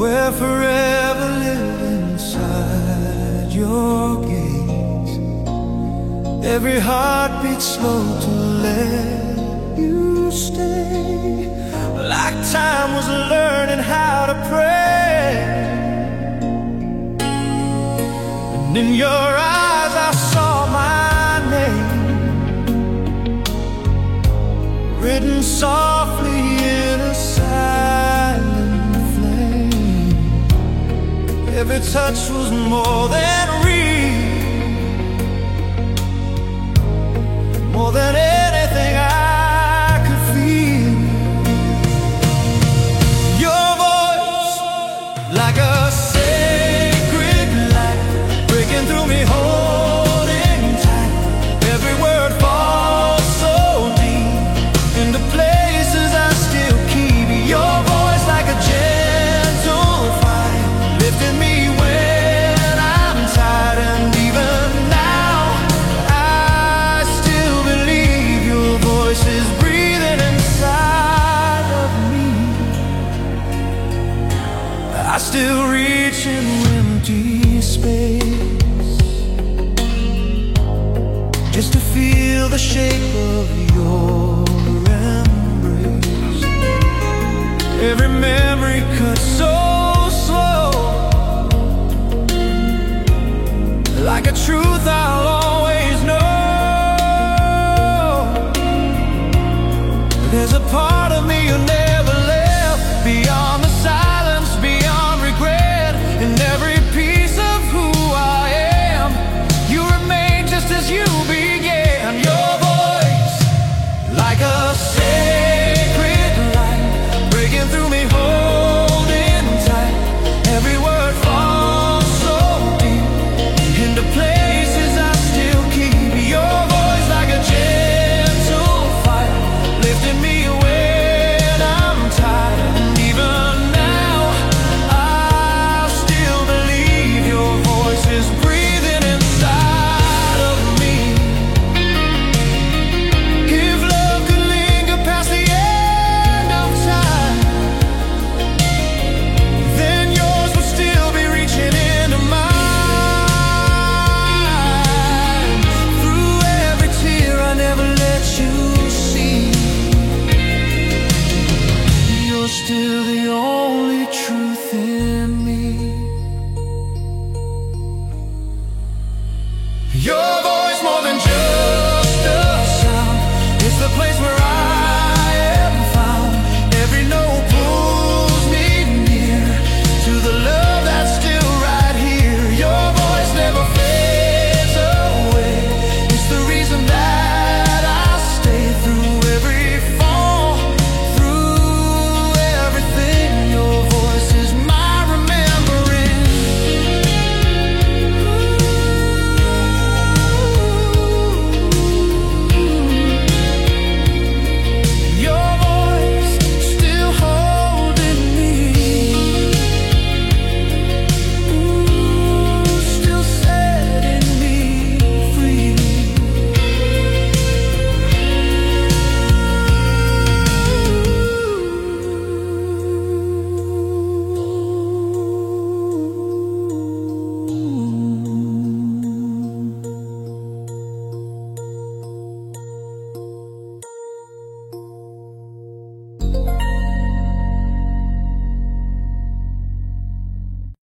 We'll forever live inside your gaze. Every heartbeat slow to let you stay. Like time was learning how to pray. And in your eyes I saw my name, written softly in a silent flame. Every touch was more than real, more than anything I could feel. Your voice, like a sacred light, breaking through me, holding tight. Every word falls so deep into places I still keep. Your voice, like a gentle fire, lifting me when I'm tired. And even now I still believe your voice is breathing inside of me. I still reach into empty space just to feel the shape of your embrace. Every memory cut so slow, like a truth I'll